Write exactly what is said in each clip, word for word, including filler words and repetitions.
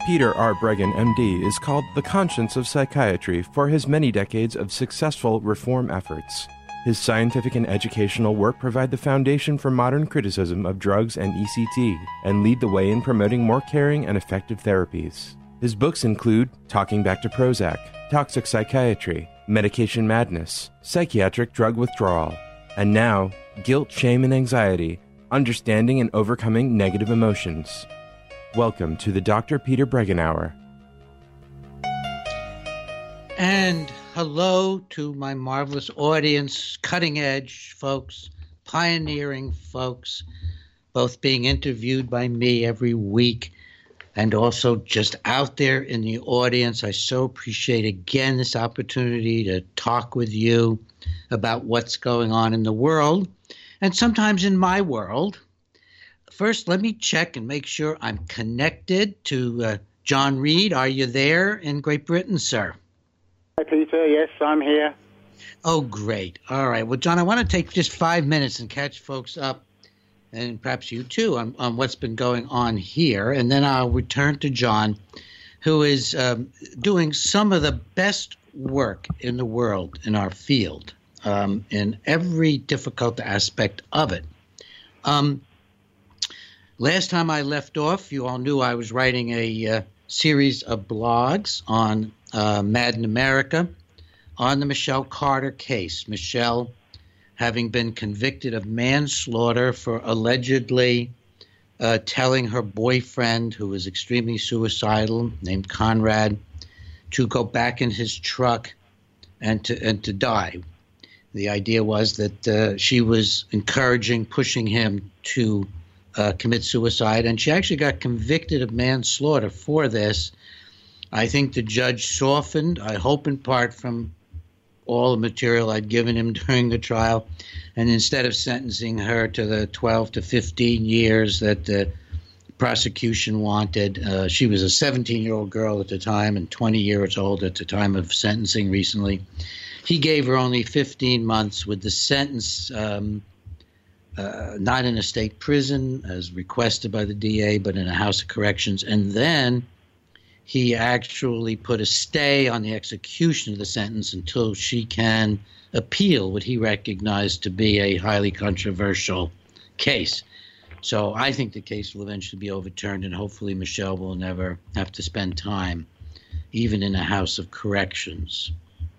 Peter R. Breggin, M D, is called the conscience of psychiatry for his many decades of successful reform efforts. His scientific and educational work provide the foundation for modern criticism of drugs and E C T and lead the way in promoting more caring and effective therapies. His books include Talking Back to Prozac, Toxic Psychiatry, Medication Madness, Psychiatric Drug Withdrawal, and now, Guilt, Shame, and Anxiety, Understanding and Overcoming Negative Emotions. Welcome to the Doctor Peter Breggin Hour. And hello to my marvelous audience, cutting edge folks, pioneering folks, both being interviewed by me every week and also just out there in the audience. I so appreciate again this opportunity to talk with you about what's going on in the world and sometimes in my world. First, let me check and make sure I'm connected to uh, John Reed. Are you there in Great Britain, sir? Hi, Peter. Yes, I'm here. Oh, great. All right. Well, John, I want to take just five minutes and catch folks up, and perhaps you too, on, on what's been going on here. And then I'll return to John, who is um, doing some of the best work in the world in our field, um, in every difficult aspect of it. Um, last time I left off, you all knew I was writing a uh, series of blogs on uh, Mad in America on the Michelle Carter case. Michelle having been convicted of manslaughter for allegedly uh, telling her boyfriend, who was extremely suicidal, named Conrad, to go back in his truck and to and to die. The idea was that uh, she was encouraging, pushing him to uh, commit suicide, and she actually got convicted of manslaughter for this. I think the judge softened, I hope in part from all the material I'd given him during the trial, and instead of sentencing her to the twelve to fifteen years that the prosecution wanted, uh, she was a seventeen-year-old girl at the time and twenty years old at the time of sentencing recently. He gave her only fifteen months with the sentence um, uh, not in a state prison as requested by the D A, but in a house of corrections. And then he actually put a stay on the execution of the sentence until she can appeal what he recognized to be a highly controversial case. So I think the case will eventually be overturned, and hopefully Michelle will never have to spend time even in a house of corrections.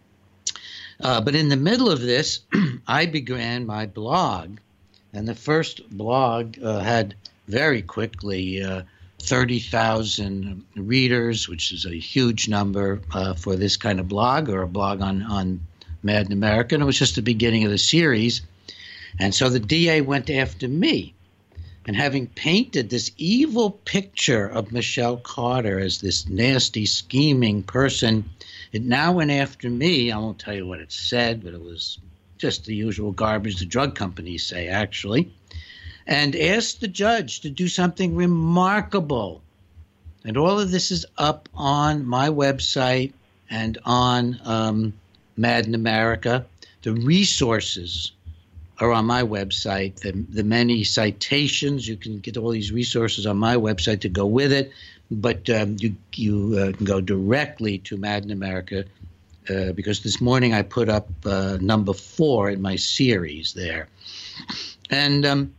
Uh, but in the middle of this, I began my blog, and the first blog uh, had very quickly uh, thirty thousand readers, which is a huge number uh, for this kind of blog, or a blog on, on Mad in America. And it was just the beginning of the series. And so the D A went after me. And having painted this evil picture of Michelle Carter as this nasty, scheming person, it now went after me. I won't tell you what it said, but it was just the usual garbage the drug companies say, actually. And asked the judge to do something remarkable. And all of this is up on my website and on um, Mad in America. The resources are on my website. The, the many citations, you can get all these resources on my website to go with it. But um, you, you uh, can go directly to Mad in America uh, because this morning I put up uh, number four in my series there. And um,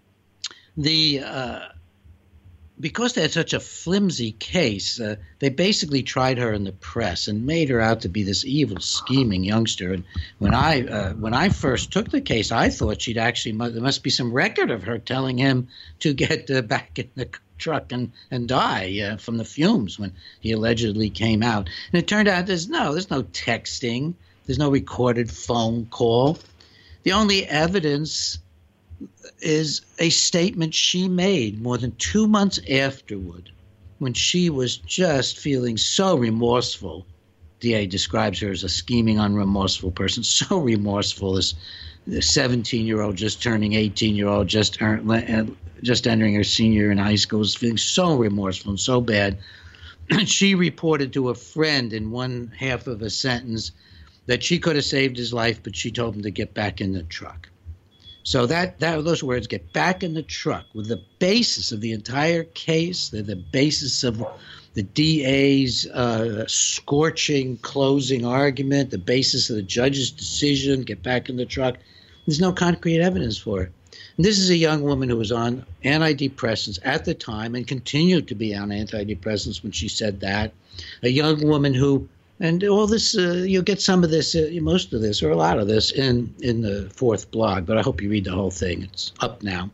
The uh, because they had such a flimsy case, uh, they basically tried her in the press and made her out to be this evil, scheming youngster. And when I uh, when I first took the case, I thought she'd actually there must be some record of her telling him to get uh, back in the truck and and die uh, from the fumes when he allegedly came out. And it turned out there's no there's no texting, there's no recorded phone call. The only evidence is a statement she made more than two months afterward when she was just feeling so remorseful. D A describes her as a scheming, unremorseful person, so remorseful, as the seventeen-year-old just turning eighteen-year-old, just, earn, just entering her senior in high school, was feeling so remorseful and so bad. She reported to a friend in one half of a sentence that she could have saved his life, but she told him to get back in the truck. So that, that those words, get back in the truck, with the basis of the entire case. They're the basis of the D A's uh, scorching closing argument, the basis of the judge's decision, get back in the truck. There's no concrete evidence for it. And this is a young woman who was on antidepressants at the time and continued to be on antidepressants when she said that. A young woman who, and all this, uh, you'll get some of this, uh, most of this, or a lot of this in, in the fourth blog, but I hope you read the whole thing. It's up now.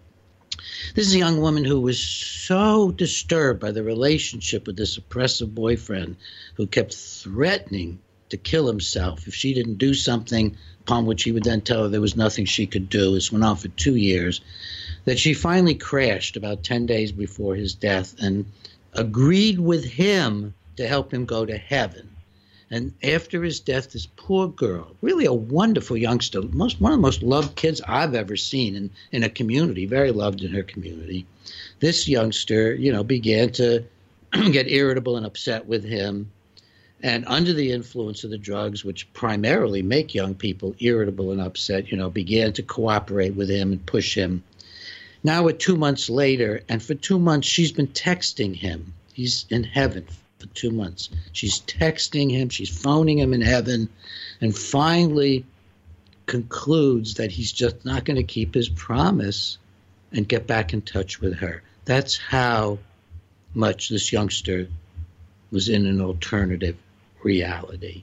This is a young woman who was so disturbed by the relationship with this oppressive boyfriend who kept threatening to kill himself if she didn't do something, upon which he would then tell her there was nothing she could do. This went on for two years, that she finally crashed about ten days before his death and agreed with him to help him go to heaven. And after his death, this poor girl, really a wonderful youngster, most one of the most loved kids I've ever seen in, in a community, very loved in her community. This youngster, you know, began to get irritable and upset with him. And under the influence of the drugs, which primarily make young people irritable and upset, you know, began to cooperate with him and push him. Now we're two months later, and for two months she's been texting him. He's in heaven for two months. She's texting him, she's phoning him in heaven, and finally concludes that he's just not going to keep his promise and get back in touch with her. That's how much this youngster was in an alternative reality.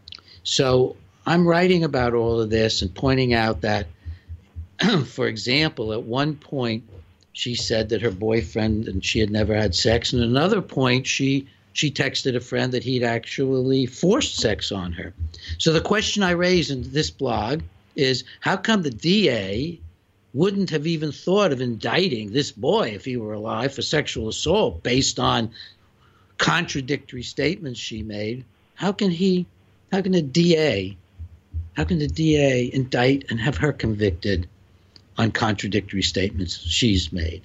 So I'm writing about all of this and pointing out that, for example, at one point she said that her boyfriend and she had never had sex, and at another point she she texted a friend that he'd actually forced sex on her. So the question I raise in this blog is, how come the D A wouldn't have even thought of indicting this boy if he were alive for sexual assault based on contradictory statements she made? How can he, how can the D A, how can the D A indict and have her convicted on contradictory statements she's made?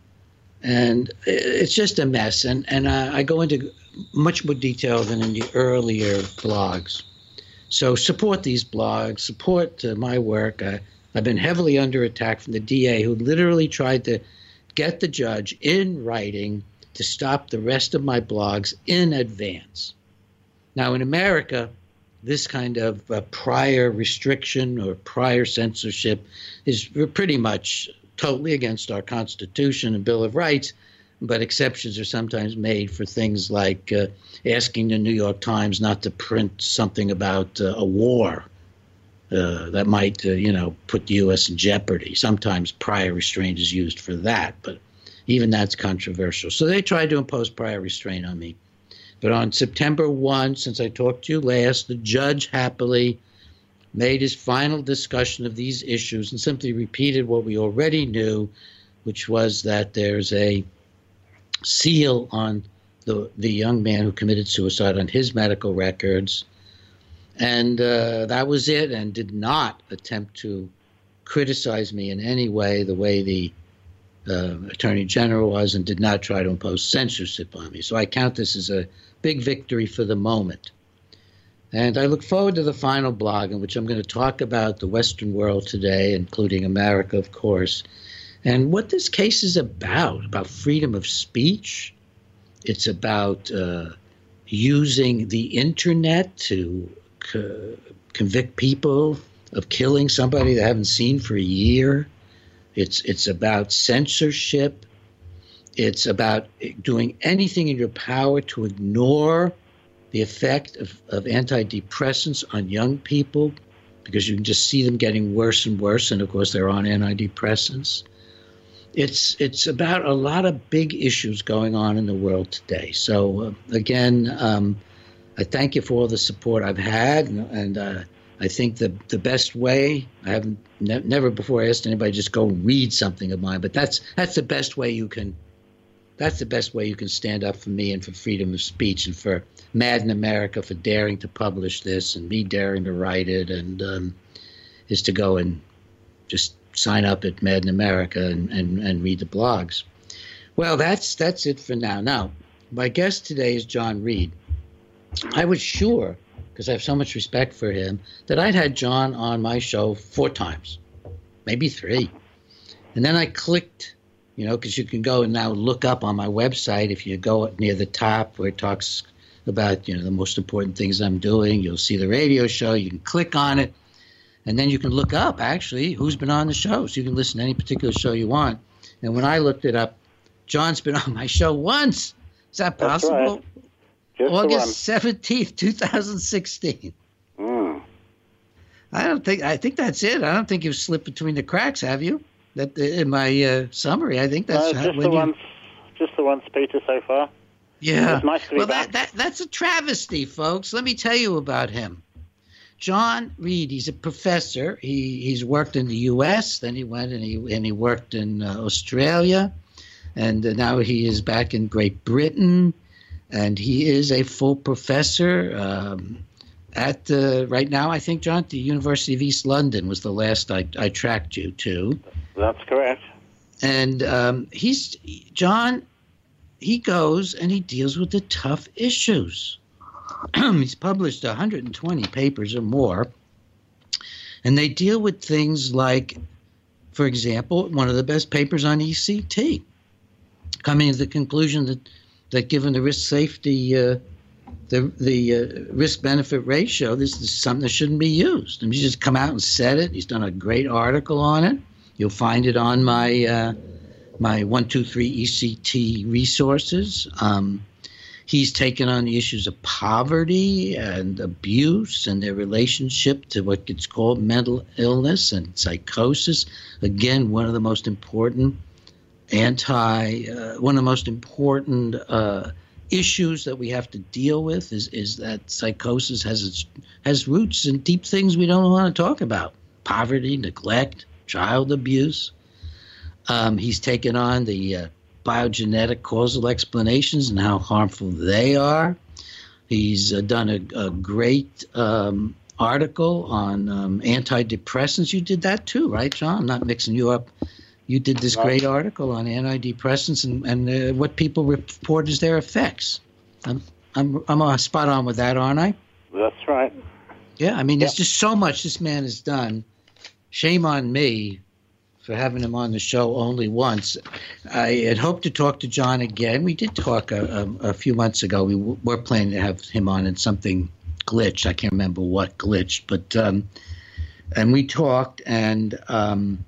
And it's just a mess. And, and I, I go into much more detail than in the earlier blogs. So support these blogs, support uh, my work. I, I've been heavily under attack from the D A, who literally tried to get the judge in writing to stop the rest of my blogs in advance. Now, in America, this kind of uh, prior restriction or prior censorship is pretty much totally against our Constitution and Bill of Rights, but exceptions are sometimes made for things like uh, asking the New York Times not to print something about uh, a war uh, that might, uh, you know, put the U S in jeopardy. Sometimes prior restraint is used for that, but even that's controversial. So they tried to impose prior restraint on me. But on September first, since I talked to you last, the judge happily made his final discussion of these issues and simply repeated what we already knew, which was that there's a seal on the the young man who committed suicide on his medical records. And uh, that was it, and did not attempt to criticize me in any way the way the uh, Attorney General was, and did not try to impose censorship on me. So I count this as a big victory for the moment. And I look forward to the final blog, in which I'm going to talk about the Western world today, including America, of course, and what this case is about, about freedom of speech. It's about uh, using the internet to co- convict people of killing somebody they haven't seen for a year. It's it's about censorship. It's about doing anything in your power to ignore the effect of, of antidepressants on young people, because you can just see them getting worse and worse, and of course they're on antidepressants. It's it's about a lot of big issues going on in the world today. So uh, again, um, I thank you for all the support I've had, and, and uh, I think the the best way, I haven't ne- never before asked anybody to just go read something of mine, but that's that's the best way you can. That's the best way you can stand up for me and for freedom of speech, and for Mad in America for daring to publish this and me daring to write it, and um, is to go and just sign up at Mad in America and, and, and read the blogs. Well, that's that's it for now. Now, my guest today is John Reed. I was sure, because I have so much respect for him, that I'd had John on my show four times, maybe three. And then I clicked you know, because you can go and now look up on my website. If you go near the top where it talks about, you know, the most important things I'm doing, you'll see the radio show. You can click on it, and then you can look up, actually, who's been on the show. So you can listen to any particular show you want. And when I looked it up, John's been on my show once. Is that possible? That's right. August seventeenth, two thousand sixteen. Mm. I don't think, I think that's it. I don't think you've slipped between the cracks, have you? That in my uh, summary, I think that's no, how, just when the you, ones, just the ones, Peter, so far. Yeah. It's nice to be well, back. that, that that's a travesty, folks. Let me tell you about him. John Reed, he's a professor. He he's worked in the U S, then he went and he and he worked in uh, Australia, and uh, now he is back in Great Britain, and he is a full professor um, at uh, right now. I think, John, the University of East London was the last I, I tracked you to. That's correct. And um, he's John. He goes and he deals with the tough issues. He's published one hundred twenty papers or more, and they deal with things like, for example, one of the best papers on E C T, coming to the conclusion that, that given the risk safety, uh, the the uh, risk benefit ratio, this is something that shouldn't be used. And he's just come out and said it. He's done a great article on it. You'll find it on my uh, my one two three E C T resources. Um, He's taken on the issues of poverty and abuse and their relationship to what gets called mental illness and psychosis. Again, one of the most important anti, uh, one of the most important uh, issues that we have to deal with is is that psychosis has its has roots in deep things we don't want to talk about: poverty, neglect, child abuse. Um, he's taken on the uh, biogenetic causal explanations and how harmful they are. He's uh, done a, a great um, article on um, antidepressants. You did that too, right, John? I'm not mixing you up. You did this great article on antidepressants and, and uh, what people report as their effects. I'm, I'm, I'm uh, spot on with that, aren't I? That's right. Yeah, I mean, Yep. there's just so much this man has done. Shame on me for having him on the show only once. I had hoped to talk to John again. We did talk a, a, a few months ago. We w- were planning to have him on and something glitched. I can't remember what glitched, but um, and we talked, and um,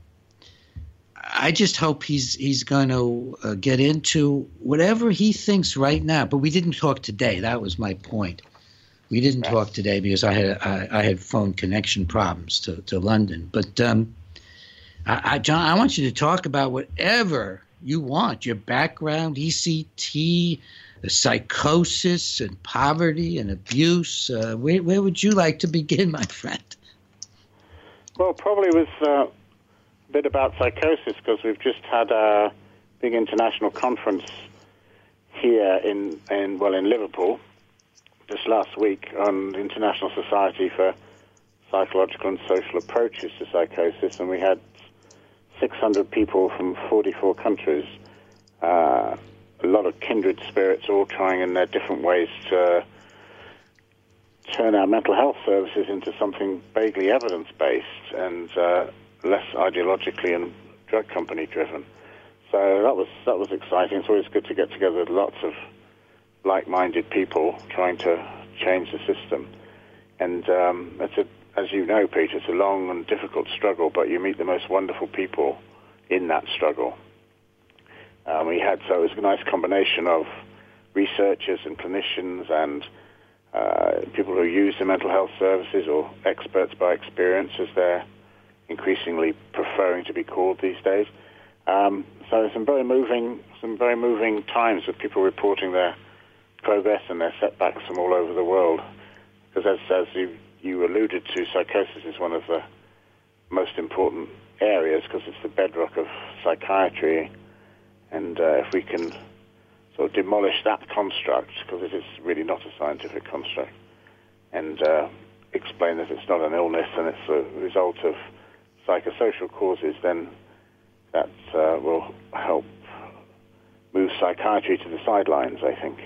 I just hope he's he's going to uh, get into whatever he thinks right now. But we didn't talk today. That was my point. We didn't Right. talk today because I had I, I had phone connection problems to, to London. But um, I, I, John, I want you to talk about whatever you want, your background, E C T, psychosis and poverty and abuse. Uh, where, where would you like to begin, my friend? Well, probably with uh, a bit about psychosis, because we've just had a big international conference here in, in well, in Liverpool, just last week, on the International Society for Psychological and Social Approaches to Psychosis, and we had six hundred people from forty-four countries, uh, a lot of kindred spirits, all trying in their different ways to turn our mental health services into something vaguely evidence-based and uh, less ideologically and drug company-driven. So that was that was exciting. It's always good to get together with lots of like-minded people trying to change the system. And um, it's a as you know, Peter, it's a long and difficult struggle, but you meet the most wonderful people in that struggle. Um, we had, so it was a nice combination of researchers and clinicians and uh, people who use the mental health services, or experts by experience, as they're increasingly preferring to be called these days. Um, so some very moving, some very moving times with people reporting their progress and their setbacks from all over the world. Because as, as you you alluded to, psychosis is one of the most important areas because it's the bedrock of psychiatry. And uh, if we can sort of demolish that construct, because it is really not a scientific construct, and uh, explain that it's not an illness and it's a result of psychosocial causes, then that uh, will help move psychiatry to the sidelines, I think.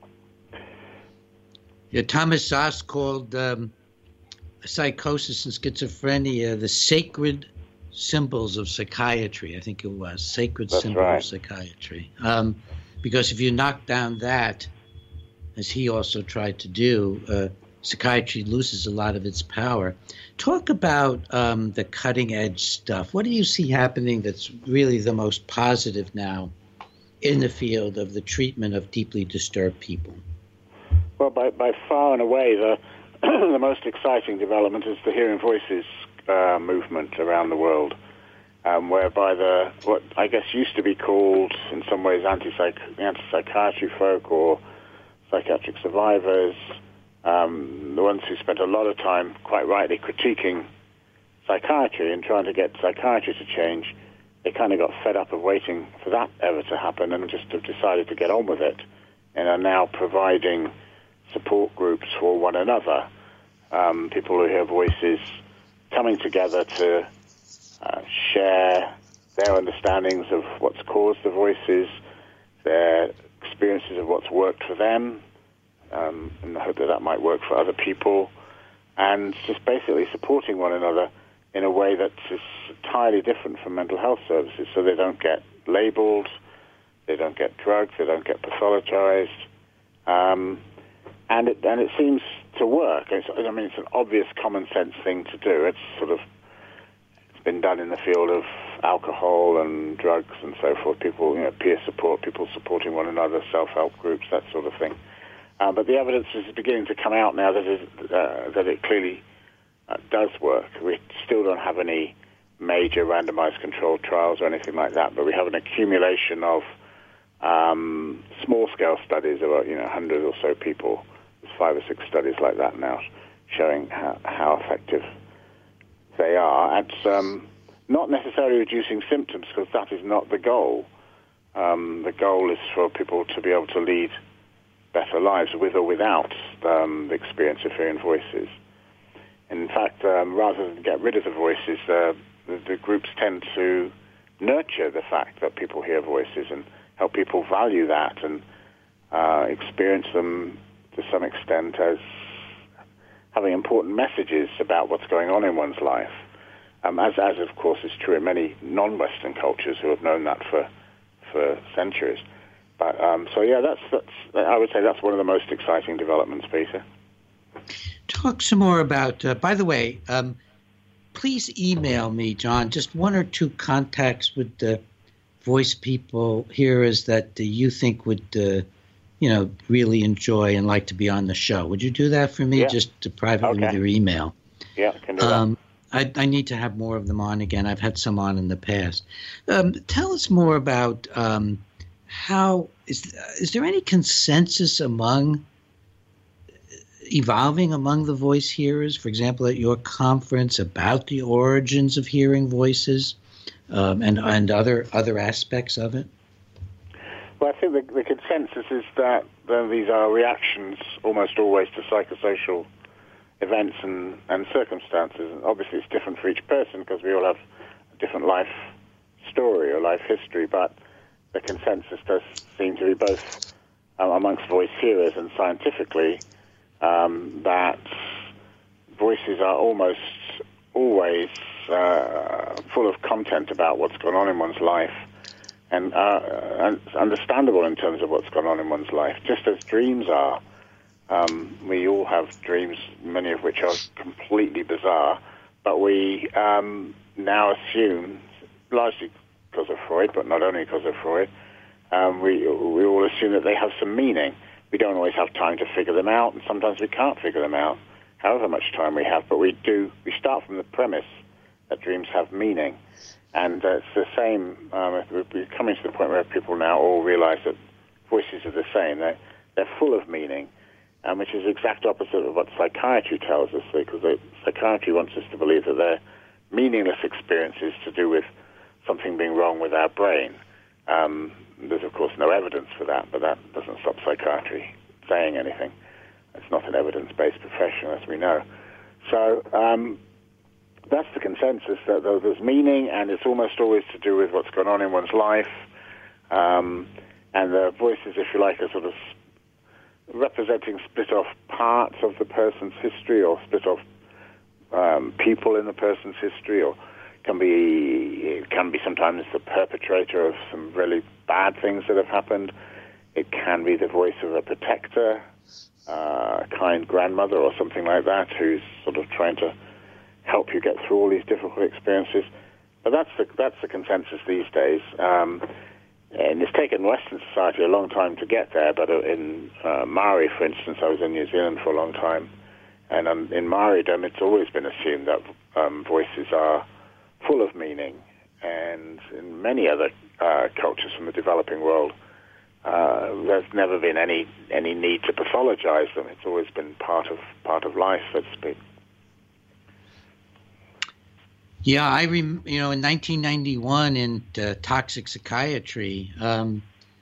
Yeah, Thomas Szasz called um, psychosis and schizophrenia the sacred symbols of psychiatry. I think it was sacred That's symbol right. of psychiatry. Um, because if you knock down that, as he also tried to do, uh, psychiatry loses a lot of its power. Talk about um, the cutting edge stuff. What do you see happening that's really the most positive now in the field of the treatment of deeply disturbed people? Well, by, by far and away, the the most exciting development is the Hearing Voices uh, movement around the world, um, whereby the what I guess used to be called, in some ways, anti-psych- anti-psychiatry folk or psychiatric survivors, um, the ones who spent a lot of time, quite rightly, critiquing psychiatry and trying to get psychiatry to change, they kind of got fed up of waiting for that ever to happen and just have decided to get on with it, and are now providing support groups for one another, um, people who hear voices coming together to uh, share their understandings of what's caused the voices, their experiences of what's worked for them, um, in the hope that that might work for other people, and just basically supporting one another in a way that's entirely different from mental health services, so they don't get labeled, they don't get drugged, they don't get pathologized, um, and it and it seems to work. It's, I mean, it's an obvious common sense thing to do. It's sort of it's been done in the field of alcohol and drugs and so forth. People, you know, peer support, people supporting one another, self-help groups, that sort of thing. Uh, but the evidence is beginning to come out now that it, uh, that it clearly uh, does work. We still don't have any major randomized controlled trials or anything like that, but we have an accumulation of um, small-scale studies, about, you know, one hundred or so people. There's five or six studies like that now showing how, how effective they are at um, not necessarily reducing symptoms, because that is not the goal. Um, the goal is for people to be able to lead better lives with or without um, the experience of hearing voices. In fact, um, rather than get rid of the voices, uh, the, the groups tend to nurture the fact that people hear voices and help people value that and uh, experience them to some extent as having important messages about what's going on in one's life, um, as, as of course is true in many non-Western cultures who have known that for for centuries. But um, so yeah, that's that's I would say that's one of the most exciting developments, Peter. Talk some more about. Uh, by the way, um, please email me, John, just one or two contacts with the voice people hearers that uh, you think would, uh, you know, really enjoy and like to be on the show. Would you do that for me, Yeah. just to privately Okay. with your email? Yeah, I can do Um, I, I need to have more of them on again. I've had some on in the past. Um, tell us more about um, how is is there any consensus among evolving among the voice hearers, for example, at your conference, about the origins of hearing voices um, and and other other aspects of it? Well, I think the, the consensus is that uh, these are reactions almost always to psychosocial events and, and circumstances. And obviously, it's different for each person because we all have a different life story or life history, but the consensus does seem to be both um, amongst voice hearers and scientifically um, that voices are almost always uh, full of content about what's going on in one's life, and uh, and it's understandable in terms of what's going on in one's life, just as dreams are. Um, we all have dreams, many of which are completely bizarre, but we um, now assume, largely because of Freud, but not only because of Freud, um, we we all assume that they have some meaning. We don't always have time to figure them out, and sometimes we can't figure them out, however much time we have, but we do. We start from the premise that dreams have meaning. And uh, it's the same, um, we're coming to the point where people now all realize that voices are the same. They're, they're full of meaning, um, which is the exact opposite of what psychiatry tells us, because psychiatry wants us to believe that they're meaningless experiences to do with something being wrong with our brain. Um, there's, of course, no evidence for that, but that doesn't stop psychiatry saying anything. It's not an evidence-based profession, as we know. So um, that's the consensus, that there's meaning, and it's almost always to do with what's going on in one's life. Um, and the voices, if you like, are sort of representing split-off parts of the person's history, or split-off um, people in the person's history, or can be it can be sometimes the perpetrator of some really bad things that have happened. It can be the voice of a protector, uh, a kind grandmother or something like that, who's sort of trying to help you get through all these difficult experiences. But that's the that's the consensus these days. Um, and it's taken Western society a long time to get there. But in uh, Maori, for instance, I was in New Zealand for a long time, and um, in Maoridom, it's always been assumed that um, voices are full of meaning. And in many other uh, cultures from the developing world, uh, there's never been any any need to pathologize them. It's always been part of part of life, so to speak. Yeah, I rem- you know in nineteen ninety-one in uh, Toxic Psychiatry, um,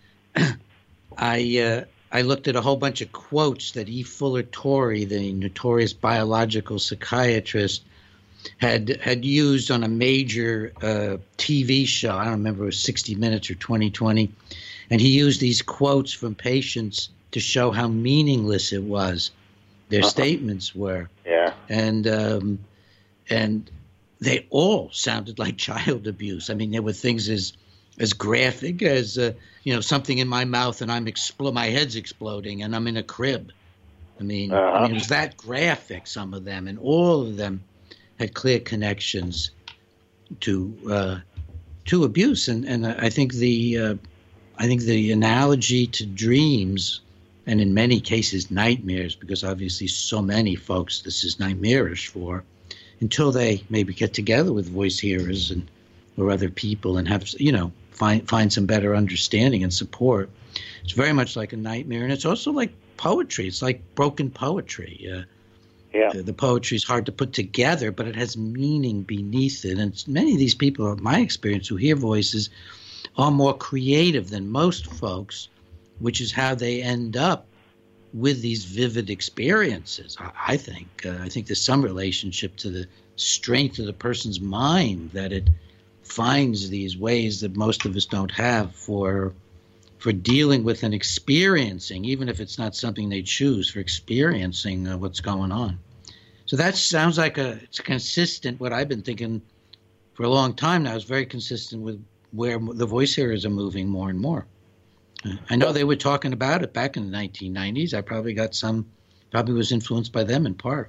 I uh, I looked at a whole bunch of quotes that E. Fuller Torrey, the notorious biological psychiatrist, had had used on a major uh, T V show. I don't remember if it was sixty minutes or twenty twenty, and he used these quotes from patients to show how meaningless it was. Their uh-huh. statements were, yeah, and um, and. They all sounded like child abuse. I mean, there were things as as graphic as uh, you know, something in my mouth and I'm expl- my head's exploding and I'm in a crib. I mean, uh-huh. I mean, it was that graphic. Some of them, and all of them had clear connections to uh, to abuse. And and I think the uh, I think the analogy to dreams, and in many cases nightmares, because obviously so many folks this is nightmarish for. Until they maybe get together with voice hearers and or other people and have, you know, find find some better understanding and support. It's very much like a nightmare, and it's also like poetry. It's like broken poetry. Uh, yeah. The, the poetry is hard to put together, but it has meaning beneath it. And it's, many of these people, in my experience, who hear voices are more creative than most folks, which is how they end up with these vivid experiences. I think uh, I think there's some relationship to the strength of the person's mind that it finds these ways that most of us don't have for for dealing with and experiencing, even if it's not something they choose, for experiencing uh, what's going on. So that sounds like a it's consistent. What I've been thinking for a long time now is very consistent with where the voice hearers are moving more and more. I know they were talking about it back in the nineteen nineties. I probably got some, probably was influenced by them in part.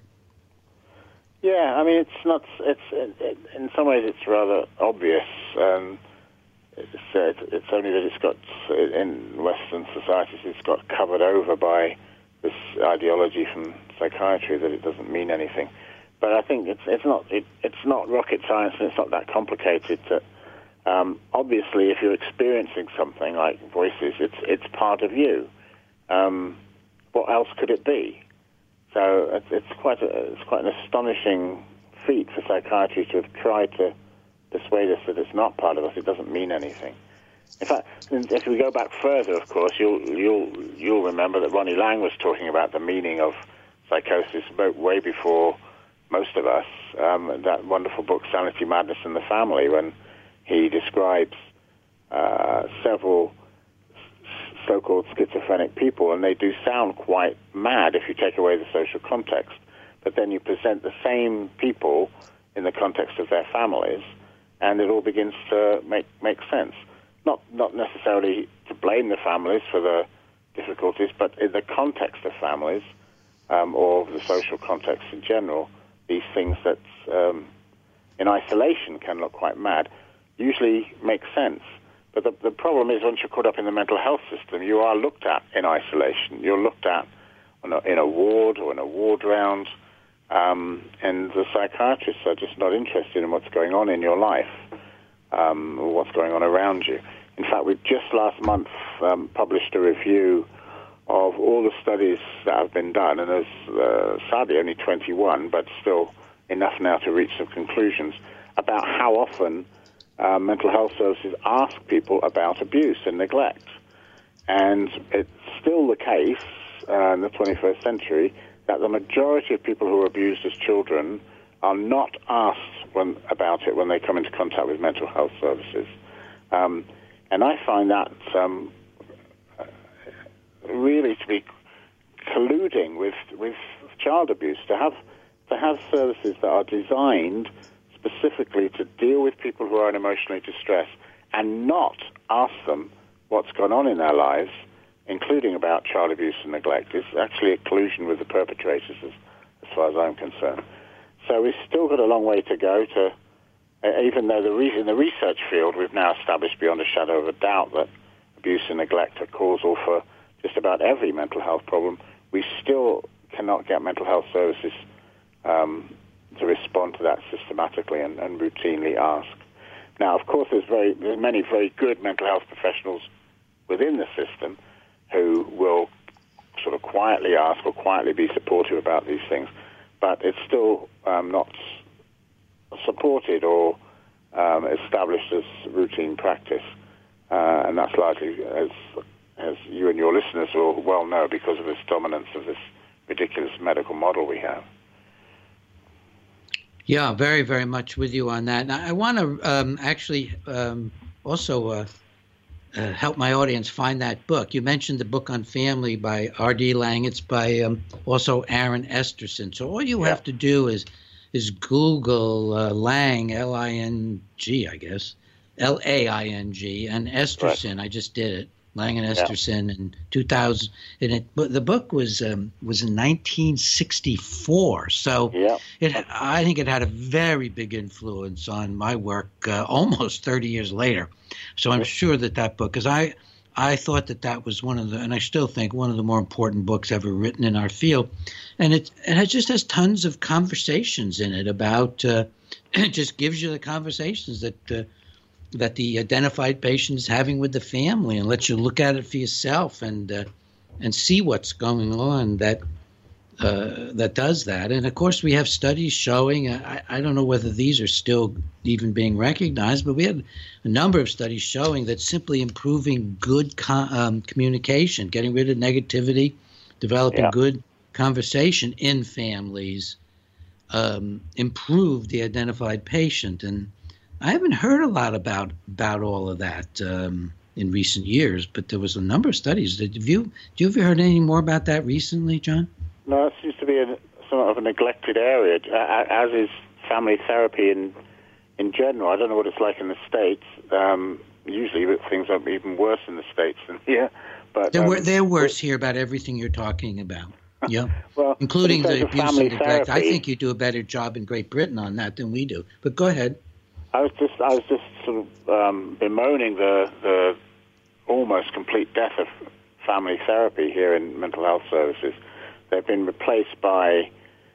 Yeah, I mean, it's not, it's, it, it, in some ways it's rather obvious. Um, it's, uh, it's only that it's got, in Western societies, it's got covered over by this ideology from psychiatry that it doesn't mean anything. But I think it's it's not it, it's not rocket science, and it's not that complicated to, Um, obviously, if you're experiencing something like voices, it's it's part of you. Um, what else could it be? So it's, it's quite a, it's quite an astonishing feat for psychiatry to have tried to persuade us that it's not part of us. It doesn't mean anything. In fact, if we go back further, of course, you'll you'll you'll remember that Ronnie Lang was talking about the meaning of psychosis way before most of us. Um, that wonderful book, Sanity, Madness, and the Family, when he describes uh, several so-called schizophrenic people, and they do sound quite mad if you take away the social context. But then you present the same people in the context of their families, and it all begins to make make sense. Not not necessarily to blame the families for the difficulties, but in the context of families um, or the social context in general, these things that um, in isolation can look quite mad usually makes sense. But the, the problem is, once you're caught up in the mental health system, you are looked at in isolation. You're looked at on a, in a ward or in a ward round, um, and the psychiatrists are just not interested in what's going on in your life um, or what's going on around you. In fact, we just last month um, published a review of all the studies that have been done, and there's uh, sadly only twenty-one, but still enough now to reach some conclusions about how often Uh, mental health services ask people about abuse and neglect. And it's still the case uh, in the twenty-first century that the majority of people who are abused as children are not asked when, about it when they come into contact with mental health services. Um, and I find that um, really to be colluding with, with child abuse, to have, to have services that are designed specifically to deal with people who are in emotionally distress and not ask them what's gone on in their lives, including about child abuse and neglect, is actually a collusion with the perpetrators, as, as far as I'm concerned. So we've still got a long way to go to, uh, even though the re- in the research field we've now established beyond a shadow of a doubt that abuse and neglect are causal for just about every mental health problem, we still cannot get mental health services um, to respond to that systematically and, and routinely ask. Now, of course, there's very there's many very good mental health professionals within the system who will sort of quietly ask or quietly be supportive about these things, but it's still um, not supported or um, established as routine practice, uh, and that's largely, as as you and your listeners will well know, because of this dominance of this ridiculous medical model we have. Yeah, very, very much with you on that. And I want to um, actually um, also uh, uh, help my audience find that book. You mentioned the book on family by R D Laing. It's by um, also Aaron Esterson. So all you yeah. have to do is is Google uh, Laing, L I N G, I guess, L A I N G, and Esterson. Right. I just did it. Laing and Esterson yeah. in two thousand, and it, but the book was um, was in nineteen sixty-four. So yeah. it, I think it had a very big influence on my work uh, almost thirty years later. So I'm sure that that book, because I I thought that that was one of the, and I still think one of the more important books ever written in our field, and it it just has tons of conversations in it about uh, it just gives you the conversations that. Uh, that the identified patient is having with the family, and lets you look at it for yourself and uh, and see what's going on that uh, that does that. And of course, we have studies showing. I, I don't know whether these are still even being recognized, but we had a number of studies showing that simply improving good co- um, communication, getting rid of negativity, developing yeah. good conversation in families, um, improve the identified patient. And I haven't heard a lot about about all of that um, in recent years, but there was a number of studies. Did you, do you ever heard any more about that recently, John? No, it seems to be a, somewhat of a neglected area, as is family therapy in in general. I don't know what it's like in the States. Um, usually things are even worse in the States than here. But they're, um, they're worse here about everything you're talking about. Yeah, well, including the abuse and neglect. Therapy, I think you do a better job in Great Britain on that than we do. But go ahead. I was just, I was just sort of um, bemoaning the the almost complete death of family therapy here in mental health services. They've been replaced by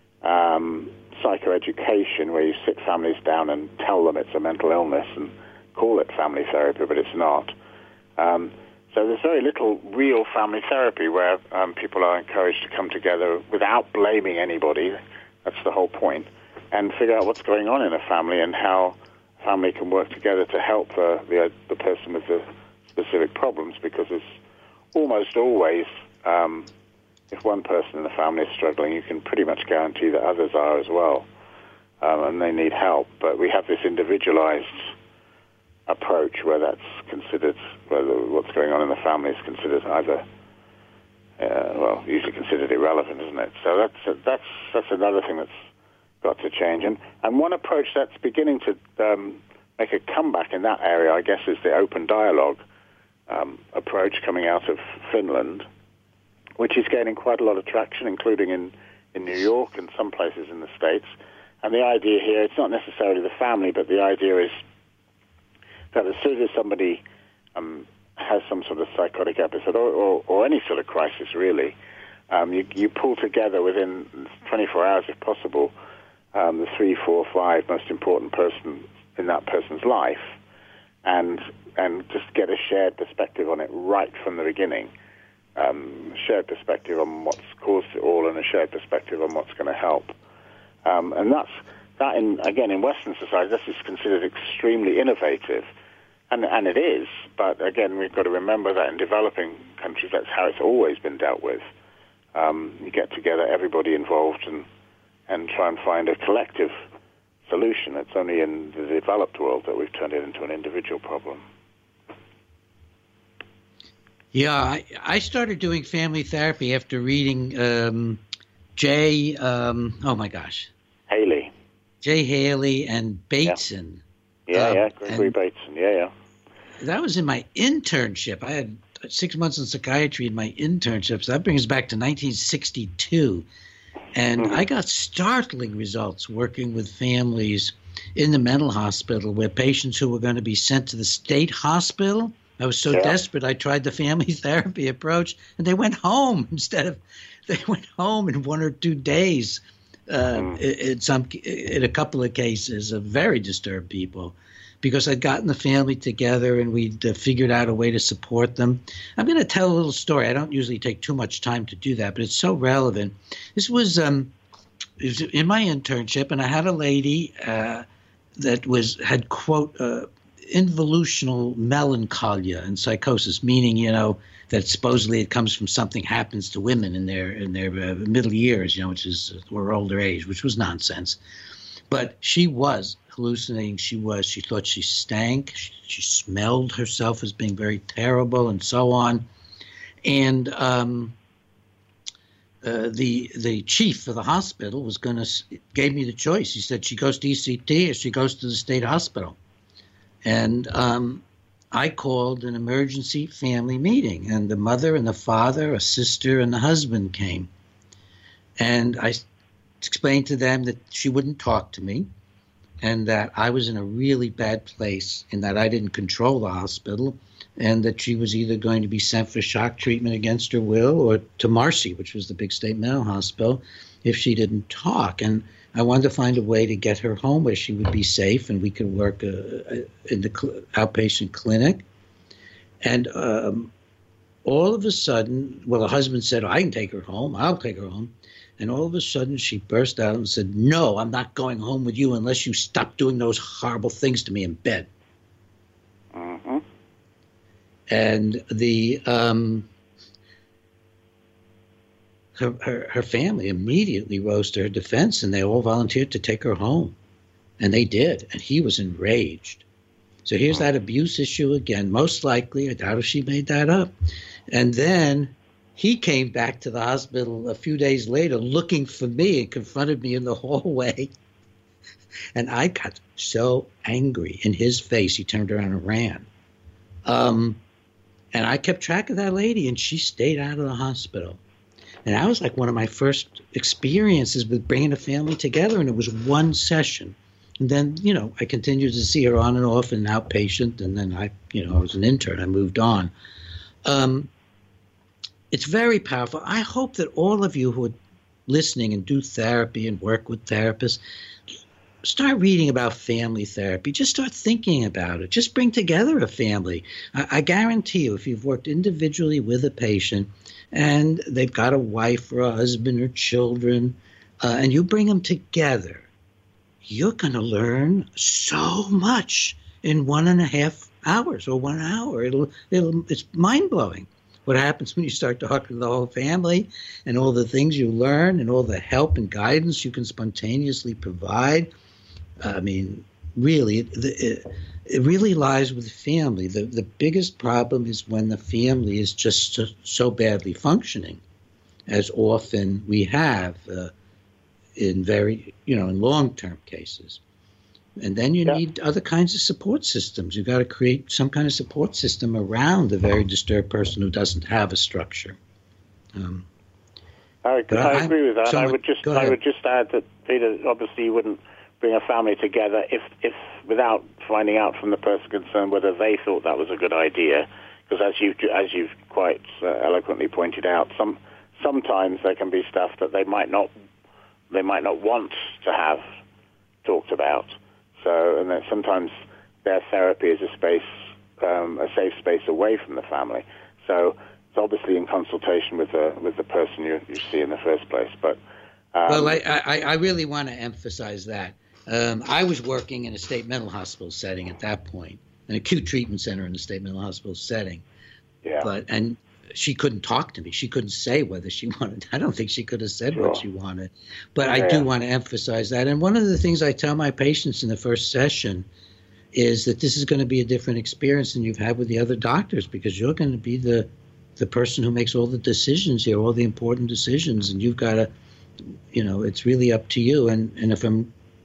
um, psychoeducation, where you sit families down and tell them it's a mental illness and call it family therapy, but it's not. Um, so there's very little real family therapy where um, people are encouraged to come together without blaming anybody. That's the whole point, and figure out what's going on in a family and how family can work together to help uh, the the person with the specific problems, because it's almost always, um, if one person in the family is struggling, you can pretty much guarantee that others are as well, um, and they need help. But we have this individualized approach where that's considered, where the, what's going on in the family is considered either, uh, well, usually considered irrelevant, isn't it? So that's that's that's another thing that's got to change. And, and one approach that's beginning to um, make a comeback in that area, I guess, is the open dialogue um, approach coming out of Finland, which is gaining quite a lot of traction, including in, in New York and some places in the States. And the idea here, it's not necessarily the family, but the idea is that as soon as somebody um, has some sort of psychotic episode, or, or, or any sort of crisis, really, um, you, you pull together within twenty-four hours, if possible, Um, the three, four, five most important person in that person's life, and and just get a shared perspective on it right from the beginning. Um, shared perspective on what's caused it all, and a shared perspective on what's going to help. Um, and that's that. In again, in Western society, this is considered extremely innovative, and and it is. But again, we've got to remember that in developing countries, that's how it's always been dealt with. Um, you get together, everybody involved, and and try and find a collective solution. It's only in the developed world that we've turned it into an individual problem. Yeah, I, I started doing family therapy after reading um, Jay, um, oh my gosh. Haley. Jay Haley and Bateson. Yeah, yeah, Um, yeah Gregory and- Bateson. Yeah, yeah. That was in my internship. I had six months in psychiatry in my internship. So that brings us back to nineteen sixty-two. And Mhm. I got startling results working with families in the mental hospital where patients who were going to be sent to the state hospital. I was so Yeah. desperate, I tried the family therapy approach, and they went home instead of they went home in one or two days. Uh, Mm. in, in some, in a couple of cases, of very disturbed people, because I'd gotten the family together and we'd uh, figured out a way to support them. I'm going to tell a little story. I don't usually take too much time to do that, but it's so relevant. This was, um, it was in my internship, and I had a lady uh, that was had, quote, uh, involutional melancholia and psychosis, meaning, you know, that supposedly it comes from something happens to women in their in their uh, middle years, you know, which is or older age, which was nonsense. But she was hallucinating. She was. She thought she stank. She, she smelled herself as being very terrible, and so on. And um, uh, the the chief of the hospital was going to gave me the choice. He said she goes to E C T or she goes to the state hospital. And um, I called an emergency family meeting, and the mother and the father, a sister, and the husband came. And I explained to them that she wouldn't talk to me and that I was in a really bad place and that I didn't control the hospital and that she was either going to be sent for shock treatment against her will or to Marcy, which was the big state mental hospital, if she didn't talk. And I wanted to find a way to get her home where she would be safe and we could work uh, in the cl- outpatient clinic. And um, all of a sudden, well, the husband said, I can take her home. I'll take her home. And all of a sudden, she burst out and said, no, I'm not going home with you unless you stop doing those horrible things to me in bed. Mm-hmm. And the um, her, her, her family immediately rose to her defense, and they all volunteered to take her home. And they did, and he was enraged. So here's that abuse issue again. Most likely, I doubt if she made that up. And then he came back to the hospital a few days later looking for me and confronted me in the hallway. And I got so angry in his face, he turned around and ran. Um, and I kept track of that lady, and she stayed out of the hospital. And that was like one of my first experiences with bringing a family together, and it was one session. And then, you know, I continued to see her on and off in outpatient, and then I, you know, I was an intern. I moved on. Um, it's very powerful. I hope that all of you who are listening and do therapy and work with therapists, start reading about family therapy. Just start thinking about it. Just bring together a family. I, I guarantee you, if you've worked individually with a patient and they've got a wife or a husband or children, uh, and you bring them together, you're going to learn so much in one and a half hours or one hour. It'll, it'll, it's mind-blowing what happens when you start talking to the whole family and all the things you learn and all the help and guidance you can spontaneously provide. I mean, really, it, it, it really lies with the family. The, the biggest problem is when the family is just so, so badly functioning, as often we have uh, in very, you know, in long-term cases. And then you Yeah. need other kinds of support systems. You've got to create some kind of support system around the very disturbed person who doesn't have a structure. Um, I, But I I- agree with that. so I much- would just go I ahead. would just add that, Peter, obviously you wouldn't bring a family together if, if without finding out from the person concerned whether they thought that was a good idea. Because as you as you've quite uh, eloquently pointed out, some sometimes there can be stuff that they might not they might not want to have talked about. So and then sometimes their therapy is a space um, a safe space away from the family. So it's obviously in consultation with the with the person you, you see in the first place. But um, well, I, I, I really want to emphasize that. Um, I was working in a state mental hospital setting at that point, an acute treatment center in a state mental hospital setting. yeah, But and she couldn't talk to me. She couldn't say whether she wanted. I don't think she could have said what Sure. she wanted. But I Yeah. do want to emphasize that. And one of the things I tell my patients in the first session is that this is going to be a different experience than you've had with the other doctors, because you're going to be the the person who makes all the decisions here, all the important decisions, and you've got to, you know, it's really up to you. And and if I'm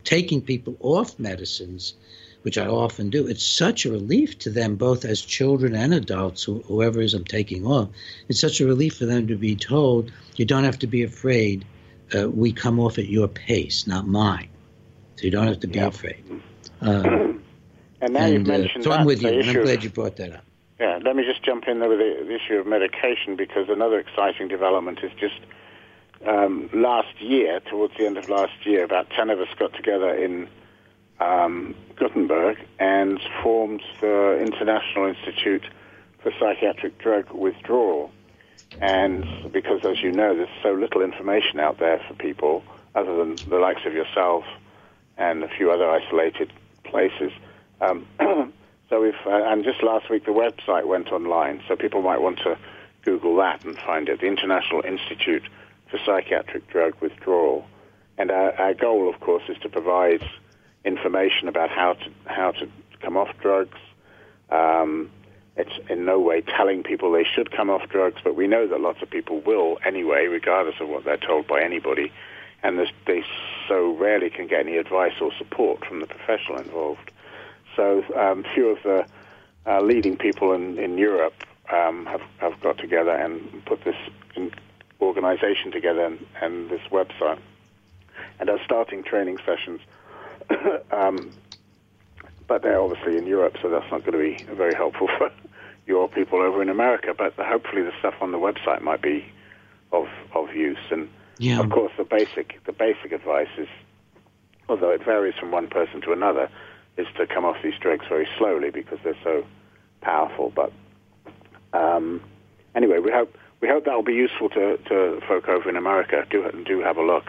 taking people off medicines, which I often do, it's such a relief to them, both as children and adults, who, whoever is I'm taking off. It's such a relief for them to be told, you don't have to be afraid. Uh, we come off at your pace, not mine. So you don't have to be yeah. afraid. Um, and now and, you've mentioned uh, so that, I'm with you, the and I'm issue glad of, you brought that up. Yeah, let me just jump in there with the, the issue of medication, because another exciting development is just um, last year, towards the end of last year, about ten of us got together in um, Gothenburg and formed the International Institute for Psychiatric Drug Withdrawal. And because, as you know, there's so little information out there for people, other than the likes of yourself and a few other isolated places. Um, so we've, uh, and just last week the website went online, so people might want to Google that and find it, the International Institute for Psychiatric Drug Withdrawal. And our, our goal, of course, is to provide information about how to how to come off drugs. Um, it's in no way telling people they should come off drugs, but we know that lots of people will anyway, regardless of what they're told by anybody. And they so rarely can get any advice or support from the professional involved. So um, few of the uh, leading people in, in Europe um, have, have got together and put this in organization together and, and this website. And are starting training sessions. um, but they're obviously in Europe, so that's not going to be very helpful for your people over in America. But hopefully the stuff on the website might be of, of use. And Yeah. of course, the basic the basic advice is, although it varies from one person to another, is to come off these drugs very slowly because they're so powerful. But um, anyway, we hope we hope that will be useful to, to folk over in America. Do do have a look.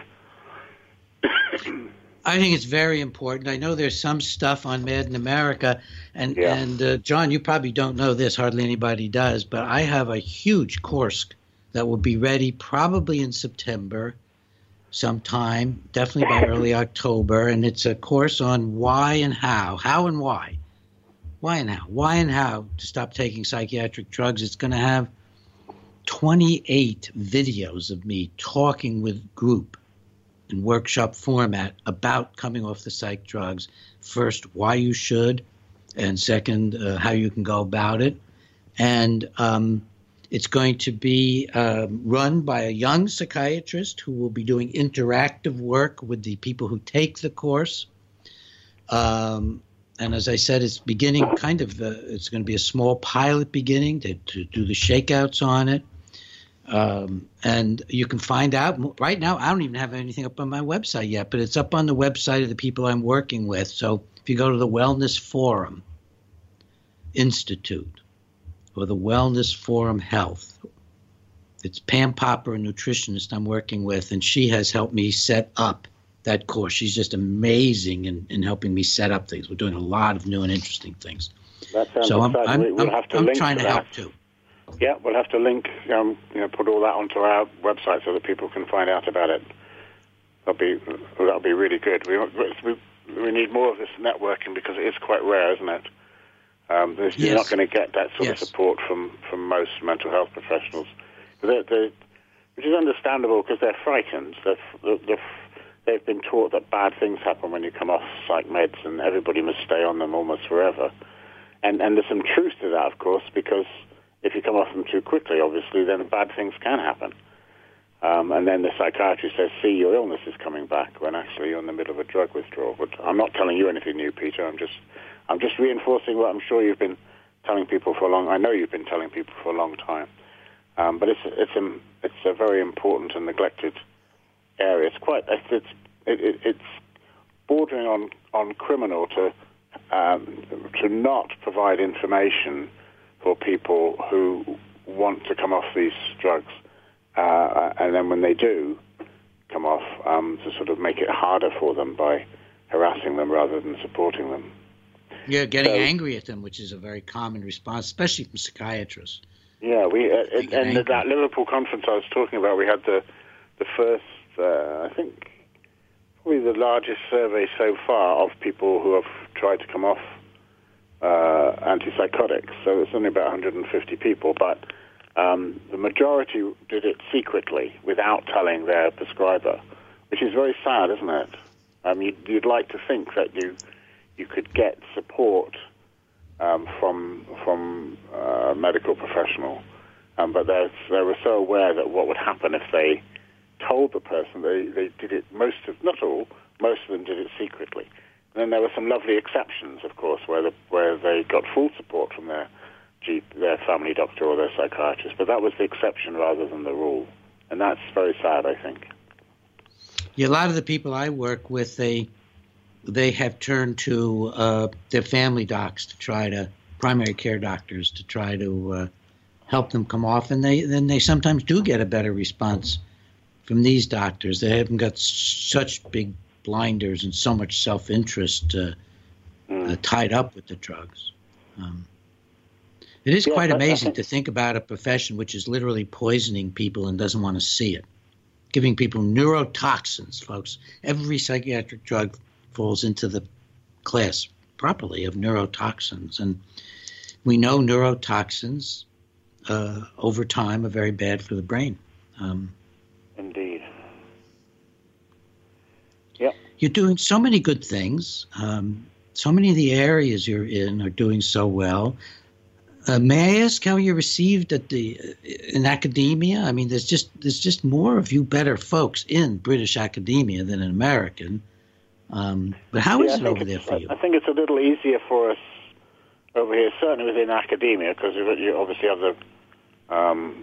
I think it's very important. I know there's some stuff on Mad in America, and Yeah. and uh, John, you probably don't know this. Hardly anybody does, but I have a huge course that will be ready probably in September sometime, definitely by early October. And it's a course on why and how, how and why, why and how, why and how to stop taking psychiatric drugs. It's going to have twenty-eight videos of me talking with group in workshop format about coming off the psych drugs. First, why you should, and second, uh, how you can go about it. And um, it's going to be um, run by a young psychiatrist who will be doing interactive work with the people who take the course. Um, and as I said, it's beginning kind of, uh, it's going to be a small pilot beginning to, to do the shakeouts on it. Um, and you can find out right now. I don't even have anything up on my website yet, but it's up on the website of the people I'm working with. So if you go to the Wellness Forum Institute or the Wellness Forum Health, it's Pam Popper, a nutritionist I'm working with, and she has helped me set up that course. She's just amazing in, in helping me set up things. We're doing a lot of new and interesting things. That sounds so I'm, exciting. I'm, We- we'll I'm, have to I'm link trying to to that. help too. Yeah, we'll have to link, um, you know, put all that onto our website so that people can find out about it. That'll be that'll be really good. We we we need more of this networking because it is quite rare, isn't it? Um, there's- You're Yes. not going to get that sort Yes. of support from, from most mental health professionals, they're, they're, which is understandable because they're frightened. They're, they're, they've been taught that bad things happen when you come off psych meds, and everybody must stay on them almost forever. And and there's some truth to that, of course, because if you come off them too quickly, obviously, then bad things can happen. Um, and then the psychiatrist says, see, your illness is coming back, when actually you're in the middle of a drug withdrawal. But I'm not telling you anything new, Peter. I'm just I'm just reinforcing what I'm sure you've been telling people for a long I know you've been telling people for a long time. Um, but it's it's a, it's a very important and neglected area. It's quite it's it, it, it's bordering on, on criminal to um, to not provide information for people who want to come off these drugs, uh, and then when they do come off, um, to sort of make it harder for them by harassing them rather than supporting them. Yeah, getting So- angry at them, which is a very common response, especially from psychiatrists. Yeah, we uh, Make it and angry. that Liverpool conference I was talking about, we had the the first, uh, I think, probably the largest survey so far of people who have tried to come off uh, antipsychotics. So it's only about one hundred fifty people, but um, the majority did it secretly without telling their prescriber, which is very sad, isn't it? Um, you'd, you'd like to think that you you could get support um, from from a medical professional, um, but they they were so aware that what would happen if they told the person. They they did it, most of, not all, most of them did it secretly. And then there were some lovely exceptions, of course, where the, where they got full support from their G, their family doctor or their psychiatrist. But that was the exception rather than the rule, and that's very sad, I think. Yeah, a lot of the people I work with, they they have turned to uh, their family docs to try to primary care doctors to try to uh, help them come off, and they then they sometimes do get a better response from these doctors. They haven't got such big blinders and so much self-interest uh, mm. uh, tied up with the drugs. Um, it is yeah, quite amazing to think about a profession which is literally poisoning people and doesn't want to see it. Giving people neurotoxins, folks. Every psychiatric drug falls into the class properly of neurotoxins. And we know neurotoxins uh, over time are very bad for the brain. Um, Indeed. Yep. You're doing so many good things. Um, so many of the areas you're in are doing so well. Uh, may I ask how you're received at the in academia? I mean, there's just there's just more of you better folks in British academia than in American. Um, but how yeah, is it over there for you? I think it's a little easier for us over here, certainly within academia, because you obviously have the um,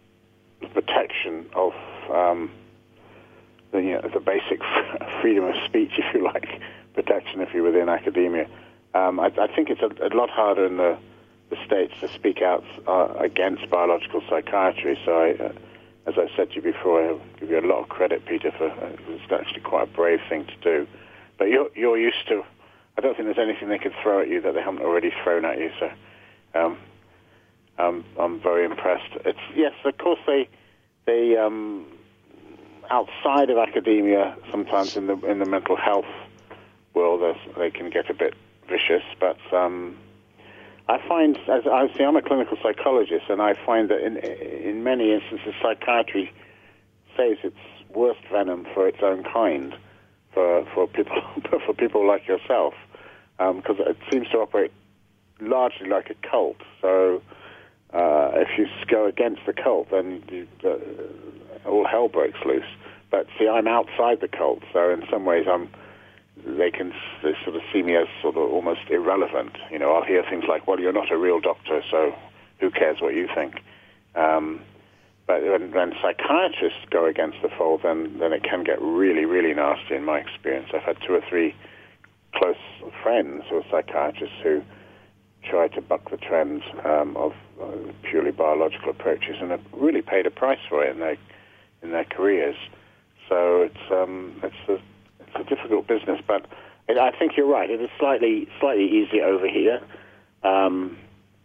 protection of um, the, you know, the basic freedom of speech, if you like, protection if you're within academia. Um, I, I think it's a, a lot harder in the the States to speak out uh, against biological psychiatry. So, I, uh, as I said to you before, I give you a lot of credit, Peter, for uh, it's actually quite a brave thing to do. But you're you're used to. I don't think there's anything they could throw at you that they haven't already thrown at you. So, um, um, I'm very impressed. It's yes, of course they they um, outside of academia, sometimes in the in the mental health world, they can get a bit vicious, but. Um, I find, as I see, I'm a clinical psychologist, and I find that in in many instances, psychiatry saves its worst venom for its own kind, for for people for people like yourself, because um, it seems to operate largely like a cult. So, uh, if you go against the cult, then you, uh, all hell breaks loose. But see, I'm outside the cult, so in some ways, I'm. They can they sort of see me as sort of almost irrelevant. You know, I'll hear things like, well, you're not a real doctor, so who cares what you think? Um, but when, when psychiatrists go against the fold, then, then it can get really, really nasty in my experience. I've had two or three close friends who are psychiatrists who try to buck the trends um, of uh, purely biological approaches and have really paid a price for it in their, in their careers. So it's, um, it's a It's a difficult business, but it, I think you're right. It is slightly slightly easier over here. Um,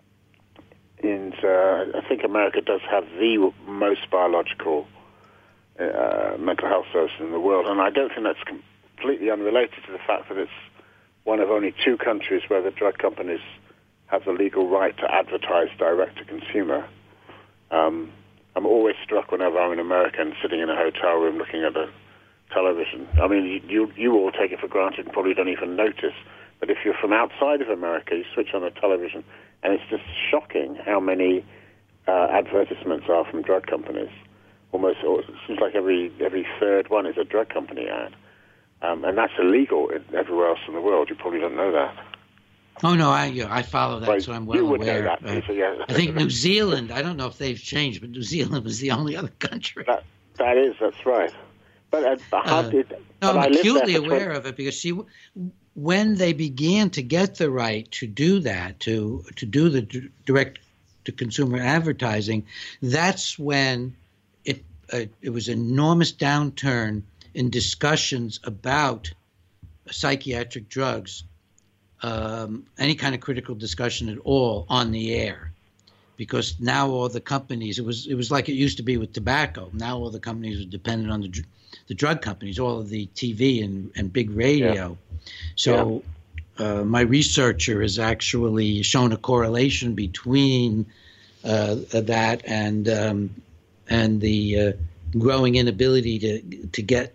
and uh, I think America does have the most biological uh, mental health service in the world, and I don't think that's completely unrelated to the fact that it's one of only two countries where the drug companies have the legal right to advertise direct to consumer. Um, I'm always struck whenever I'm in America and sitting in a hotel room looking at a television. I mean, you, you you all take it for granted and probably don't even notice. But if you're from outside of America, you switch on the television, and it's just shocking how many uh, advertisements are from drug companies. Almost, it seems like every every third one is a drug company ad, um, and that's illegal in, everywhere else in the world. You probably don't know that. Oh no, I yeah, I follow that, right. So I'm well you would aware. Know that, uh, Peter, yeah. I think New Zealand. I don't know if they've changed, but New Zealand was the only other country. That that is, that's right. But, uh, how uh, did, no, but I'm I acutely lived there aware of it because see, when they began to get the right to do that, to to do the d- direct to consumer advertising, that's when it uh, it was an enormous downturn in discussions about psychiatric drugs, um, any kind of critical discussion at all on the air. Because now all the companies, it was it was like it used to be with tobacco. Now all the companies are dependent on the the drug companies, all of the T V and, and big radio. Yeah. So yeah. Uh, my researcher has actually shown a correlation between uh, that and um, and the uh, growing inability to to get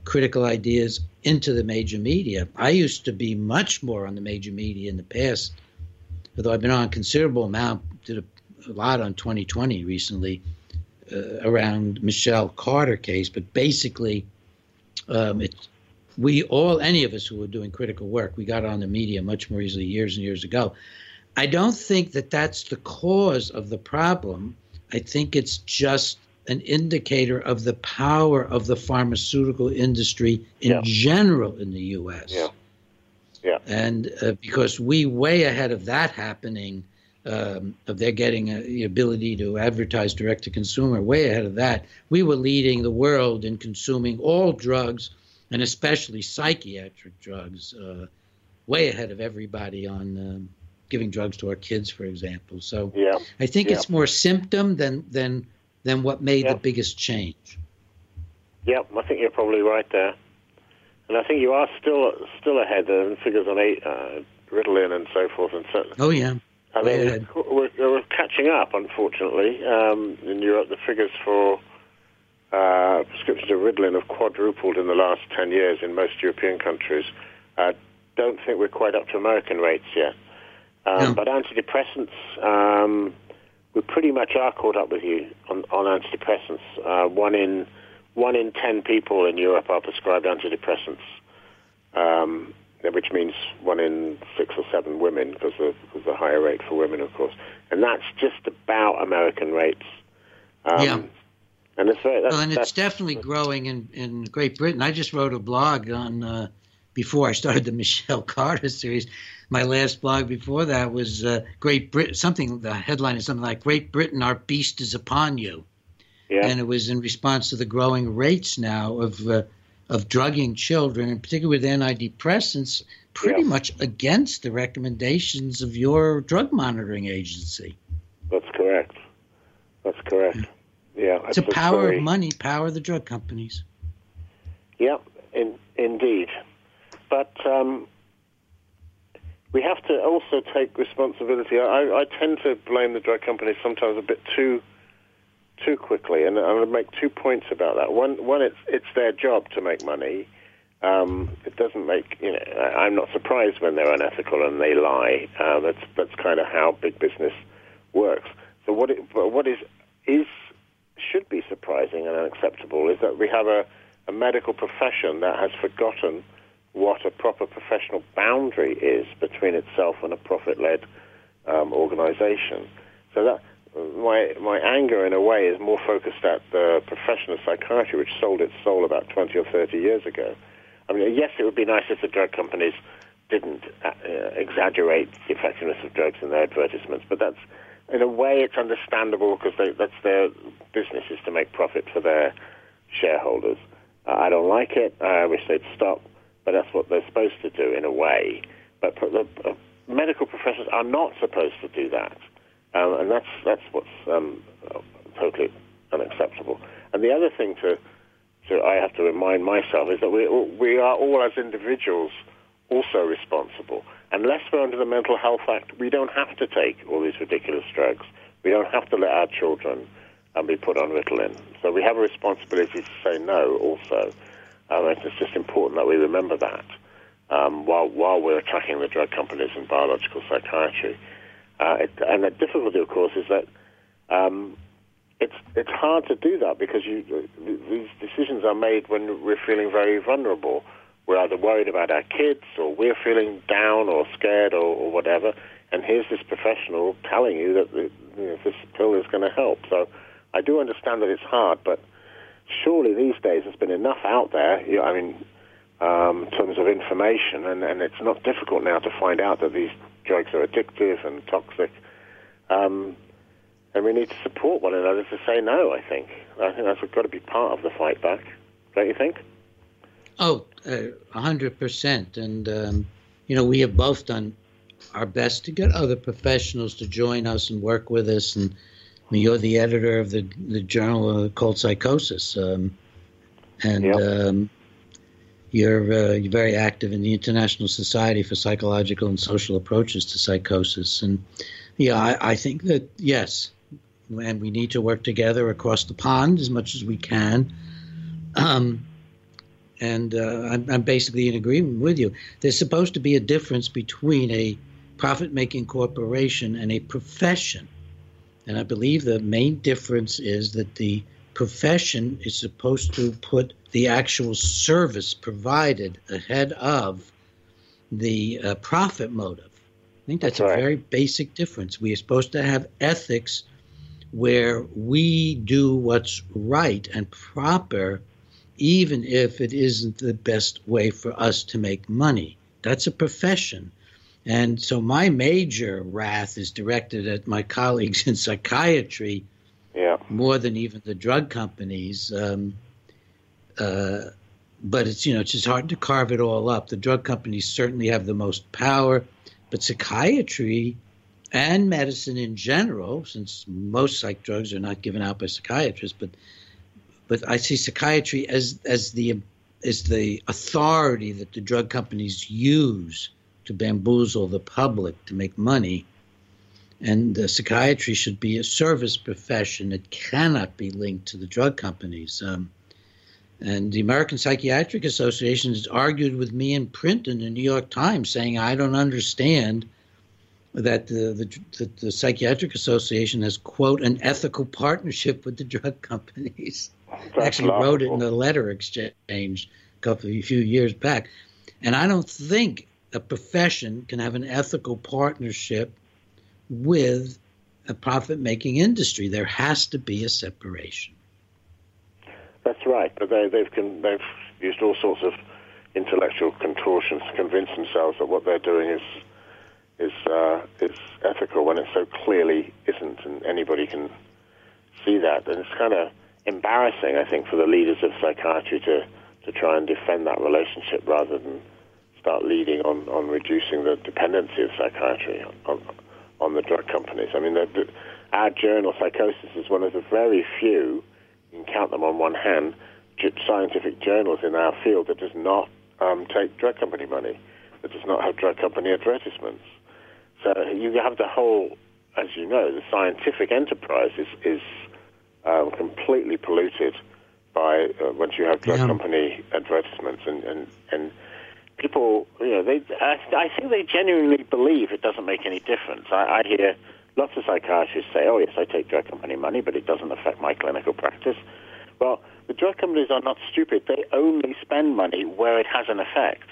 critical ideas into the major media. I used to be much more on the major media in the past, although I've been on a considerable amount, did a, a lot on twenty twenty recently uh, around Michelle Carter case. But basically, um, it's, we all, any of us who were doing critical work, we got on the media much more easily years and years ago. I don't think that that's the cause of the problem. I think it's just an indicator of the power of the pharmaceutical industry in yeah. general in the U S. Yeah. Yeah. And uh, because we way ahead of that happening, um, of their getting a, the ability to advertise direct to consumer, way ahead of that, we were leading the world in consuming all drugs, and especially psychiatric drugs, uh, way ahead of everybody on um, giving drugs to our kids, for example. So yeah. I think yeah. it's more symptom than than than what made yeah. the biggest change. Yeah, I think you're probably right there. And I think you are still still ahead. The figures on eight, uh, Ritalin and so forth. And so, oh, yeah. I mean, we're, we're catching up, unfortunately. Um, in Europe, the figures for uh, prescriptions of Ritalin have quadrupled in the last ten years in most European countries. I uh, don't think we're quite up to American rates yet. Um, no. But antidepressants, um, we pretty much are caught up with you on, on antidepressants. Uh, one in one in ten people in Europe are prescribed antidepressants, um, which means one in six or seven women, because there's a higher rate for women, of course. And that's just about American rates. Um, yeah. And it's very, that's, well, and it's that's, definitely growing in, in Great Britain. I just wrote a blog on, uh, before I started the Michelle Carter series, my last blog before that was uh, Great Britain, something, the headline is something like, Great Britain, our beast is upon you. Yeah. And it was in response to the growing rates now of uh, of drugging children, and particularly with antidepressants, pretty yeah. much against the recommendations of your drug monitoring agency. That's correct. That's correct. Yeah. It's a power very... of money, power of the drug companies. Yeah, in, indeed. But um, we have to also take responsibility. I, I tend to blame the drug companies sometimes a bit too too quickly, and I'm going to make two points about that. One, one, it's it's their job to make money. Um, it doesn't make, you know, I'm not surprised when they're unethical and they lie. Uh, that's that's kind of how big business works. So what it, but what is is should be surprising and unacceptable is that we have a, a medical profession that has forgotten what a proper professional boundary is between itself and a profit-led um, organization. So that my my anger, in a way, is more focused at the profession of psychiatry, which sold its soul about twenty or thirty years ago. I mean, yes, it would be nice if the drug companies didn't uh, exaggerate the effectiveness of drugs in their advertisements, but that's, in a way, it's understandable because they, that's their business, is to make profit for their shareholders. Uh, I don't like it. I wish they'd stop, but that's what they're supposed to do, in a way. But the uh, medical professionals are not supposed to do that. Um, and that's that's what's um, totally unacceptable. And the other thing to, to I have to remind myself is that we we are all, as individuals, also responsible. Unless we're under the Mental Health Act, we don't have to take all these ridiculous drugs. We don't have to let our children um, be put on Ritalin. So we have a responsibility to say no also. Um, it's just important that we remember that um, while while we're attacking the drug companies and biological psychiatry. Uh, it, and the difficulty, of course, is that um, it's it's hard to do that because you, these decisions are made when we're feeling very vulnerable. We're either worried about our kids, or we're feeling down or scared, or, or whatever. And here's this professional telling you that the, you know, this pill is going to help. So I do understand that it's hard, but surely these days there's been enough out there. You know, I mean, um, in terms of information, and, and it's not difficult now to find out that these drugs are addictive and toxic. Um, and we need to support one another to say no, I think. I think that's got to be part of the fight back. Don't you think? Oh, uh, one hundred percent. And, um, you know, we have both done our best to get other professionals to join us and work with us. And I mean, you're the editor of the, the journal uh, called Psychosis. Um, and yep. um, you're, uh, you're very active in the International Society for Psychological and Social Approaches to Psychosis. And, yeah, I, I think that, yes, and we need to work together across the pond as much as we can. Um and uh, I'm, I'm basically in agreement with you. There's supposed to be a difference between a profit-making corporation and a profession. And I believe the main difference is that the profession is supposed to put the actual service provided ahead of the uh, profit motive. I think that's, that's a right. very basic difference. We are supposed to have ethics where we do what's right and proper, even if it isn't the best way for us to make money. That's a profession. And so my major wrath is directed at my colleagues in psychiatry, yeah. more than even the drug companies. Um, uh, but it's, you know, it's just hard to carve it all up. The drug companies certainly have the most power, but psychiatry and medicine in general, since most psych drugs are not given out by psychiatrists, but but I see psychiatry as as the as the authority that the drug companies use to bamboozle the public to make money. And uh, psychiatry should be a service profession. It cannot be linked to the drug companies. Um, and the American Psychiatric Association has argued with me in print in the New York Times, saying I don't understand that the, the, the, the Psychiatric Association has, quote, an ethical partnership with the drug companies. That's Actually laughable. Wrote it in a letter exchange a couple a few years back. And I don't think a profession can have an ethical partnership with a profit-making industry. There has to be a separation. That's right, but they, they've con- they've used all sorts of intellectual contortions to convince themselves that what they're doing is is uh, is ethical when it so clearly isn't, and anybody can see that. And it's kind of embarrassing, I think, for the leaders of psychiatry to, to try and defend that relationship rather than start leading on, on reducing the dependency of psychiatry on, on, on the drug companies. I mean, the, the, our journal, Psychosis, is one of the very few, you can count them on one hand, scientific journals in our field that does not um, take drug company money, that does not have drug company advertisements. So you have the whole, as you know, the scientific enterprise is, is um, completely polluted by uh, once you have drug yeah. company advertisements, and, and, and people, you know, they I, I think they genuinely believe it doesn't make any difference. I, I hear lots of psychiatrists say, oh, yes, I take drug company money, but it doesn't affect my clinical practice. Well, the drug companies are not stupid. They only spend money where it has an effect.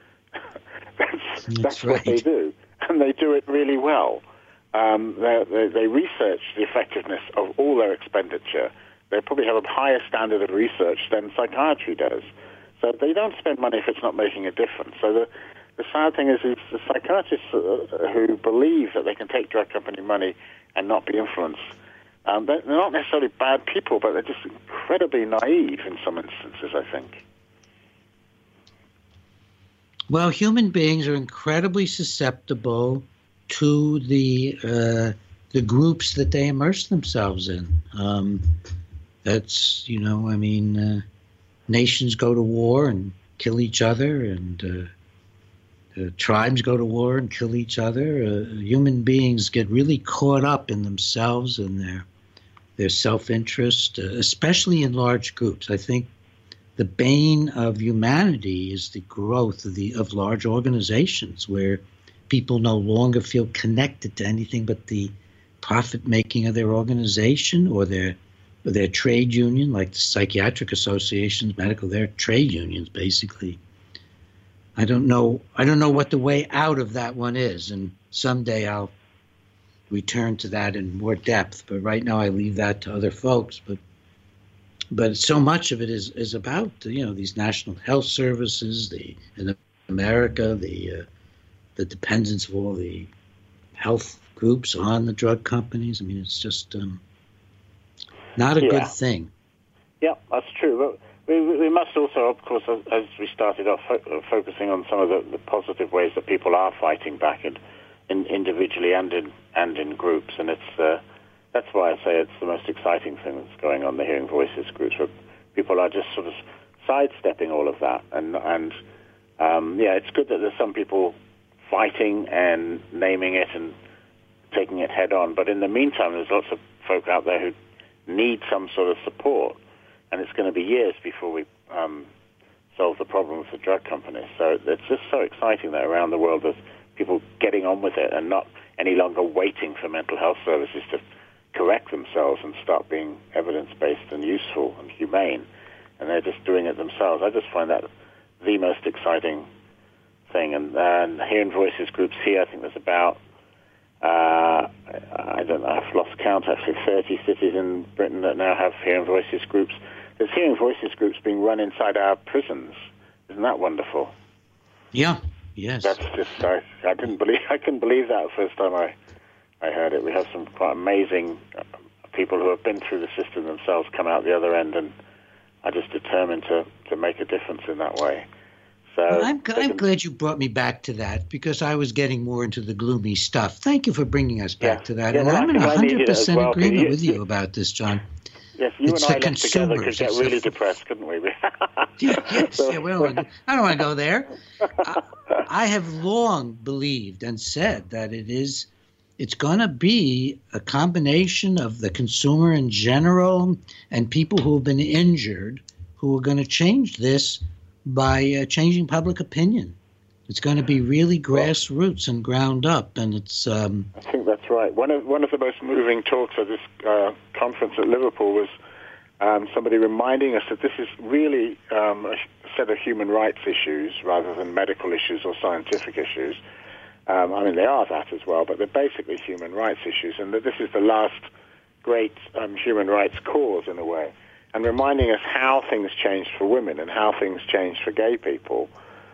that's that's, that's right. what they do, and they do it really well. Um, they, they, they research the effectiveness of all their expenditure. They probably have a higher standard of research than psychiatry does. So they don't spend money if it's not making a difference. So the, the sad thing is, is the psychiatrists uh, who believe that they can take drug company money and not be influenced, um, they're, they're not necessarily bad people, but they're just incredibly naive in some instances, I think. Well, human beings are incredibly susceptible to the uh, the groups that they immerse themselves in. Um, that's, you know, I mean... Uh, Nations go to war and kill each other, and uh, uh, tribes go to war and kill each other. Uh, human beings get really caught up in themselves and their their self-interest, uh, especially in large groups. I think the bane of humanity is the growth of the of large organizations where people no longer feel connected to anything but the profit-making of their organization or their their trade union, like the psychiatric associations, medical, they're trade unions, basically. I don't know. I don't know what the way out of that one is, and someday I'll return to that in more depth. But right now, I leave that to other folks. But but so much of it is is about, you know, these national health services, the in America, the uh, the dependence of all the health groups on the drug companies. I mean, it's just. Um, Not a yeah. good thing. Yeah, that's true. But we, we must also, of course, as, as we started off, fo- focusing on some of the, the positive ways that people are fighting back, in, in individually and in and in groups. And it's uh, that's why I say it's the most exciting thing that's going on, the Hearing Voices groups, where people are just sort of sidestepping all of that. And and um, yeah, it's good that there's some people fighting and naming it and taking it head on. But in the meantime, there's lots of folk out there who need some sort of support, and it's going to be years before we um, solve the problem for the drug companies. So it's just so exciting that around the world there's people getting on with it and not any longer waiting for mental health services to correct themselves and start being evidence-based and useful and humane, and they're just doing it themselves. I just find that the most exciting thing. And, and Hearing Voices groups here, I think there's about, uh, I don't know, I've lost count actually, thirty cities in Britain that now have Hearing Voices groups. There's Hearing Voices groups being run inside our prisons. Isn't that wonderful? Yeah, yes. That's just, I, I didn't believe, I couldn't believe that the first time I, I heard it. We have some quite amazing people who have been through the system themselves come out the other end and are just determined to, to make a difference in that way. So well, I'm, I'm glad you brought me back to that because I was getting more into the gloomy stuff. Thank you for bringing us back yeah. to that. Yeah, and well, I'm in one hundred percent well, agreement you, with you about this, John. Yes, you it's and I left together could get really the, depressed, couldn't we? yeah, yes, yeah, we don't want to, I don't want to go there. I, I have long believed and said that it is, it's going to be a combination of the consumer in general and people who have been injured who are going to change this by uh, changing public opinion. It's going to be really grassroots and ground up, and it's. Um, I think that's right. One of one of the most moving talks at this uh, conference at Liverpool was um, somebody reminding us that this is really um, a set of human rights issues rather than medical issues or scientific issues. Um, I mean, they are that as well, but they're basically human rights issues, and that this is the last great um, human rights cause in a way, and reminding us how things changed for women and how things changed for gay people.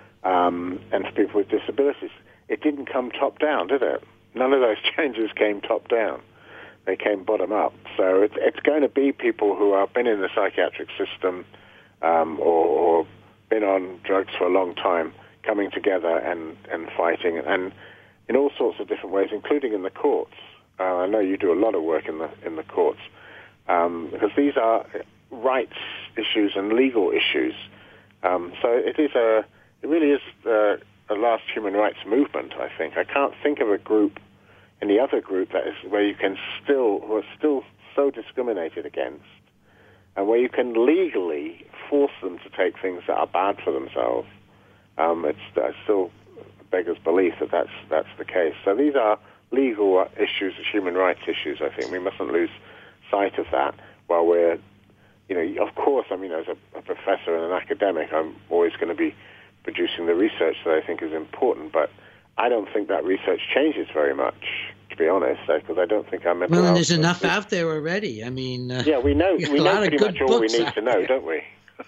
Um, and for people with disabilities. It didn't come top down, did it? None of those changes came top down. They came bottom up. So it's, it's going to be people who have been in the psychiatric system um, or, or been on drugs for a long time coming together and, and fighting, and in all sorts of different ways, including in the courts. Uh, I know you do a lot of work in the in the courts um, because these are rights issues and legal issues. Um, so it is a It really is uh, a last human rights movement, I think. I can't think of a group, any other group, that is where you can still, who are still so discriminated against, and where you can legally force them to take things that are bad for themselves. Um, it's I still beggars belief that that's, that's the case. So these are legal issues, human rights issues, I think. We mustn't lose sight of that while we're, you know, of course, I mean, as a, a professor and an academic, I'm always going to be producing the research that I think is important, but I don't think that research changes very much, to be honest, because I don't think our mental well, and health there's enough is, out there already. I mean, uh, yeah, we know we know pretty much all we need to know, there. don't we?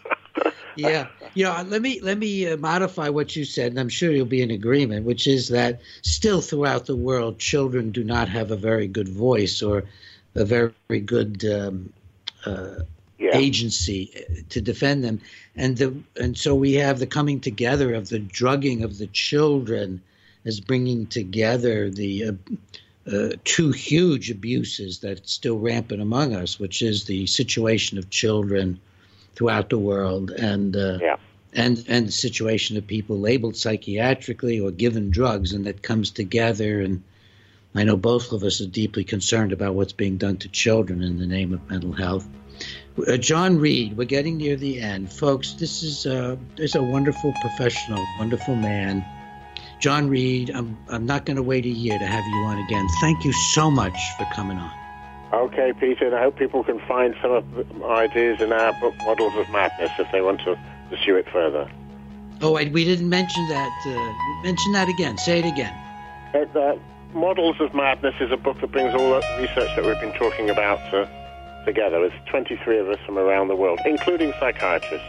Yeah, you know, let me let me uh, modify what you said, and I'm sure you'll be in agreement, which is that still throughout the world, children do not have a very good voice or a very, very good um, uh, yeah. agency to defend them, and the and so we have the coming together of the drugging of the children as bringing together the uh, uh, two huge abuses that's still rampant among us, which is the situation of children throughout the world, and uh, yeah. and and the situation of people labeled psychiatrically or given drugs, and that comes together. And I know both of us are deeply concerned about what's being done to children in the name of mental health. Uh, John Reed, we're getting near the end, folks. This is uh, this is a wonderful professional, wonderful man, John Reed. I'm I'm not going to wait a year to have you on again. Thank you so much for coming on. Okay, Peter, and I hope people can find some of the ideas in our book, Models of Madness, if they want to pursue it further. Oh, and we didn't mention that. Uh, mention that again. Say it again. Uh, the Models of Madness is a book that brings all the research that we've been talking about uh, together. It's twenty-three of us from around the world, including psychiatrists.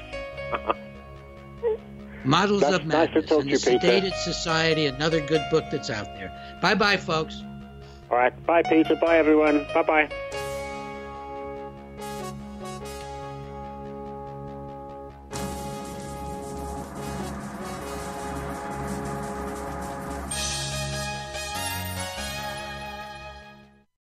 Models That's of Madness nice to talk and to the you, Peter. Sedated Society, another good book that's out there. Bye-bye, folks. All right. Bye, Peter. Bye, everyone. Bye-bye.